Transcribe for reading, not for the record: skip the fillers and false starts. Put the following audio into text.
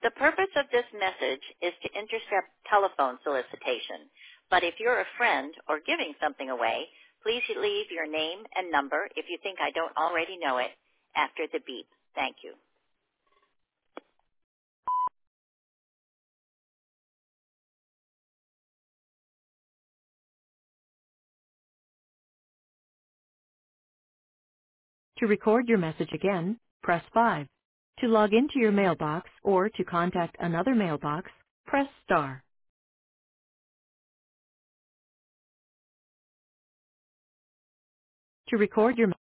The purpose of this message is to intercept telephone solicitation, but if you're a friend or giving something away, please leave your name and number if you think I don't already know it after the beep. Thank you. To record your message again, press 5. To log into your mailbox or to contact another mailbox, press star. To record your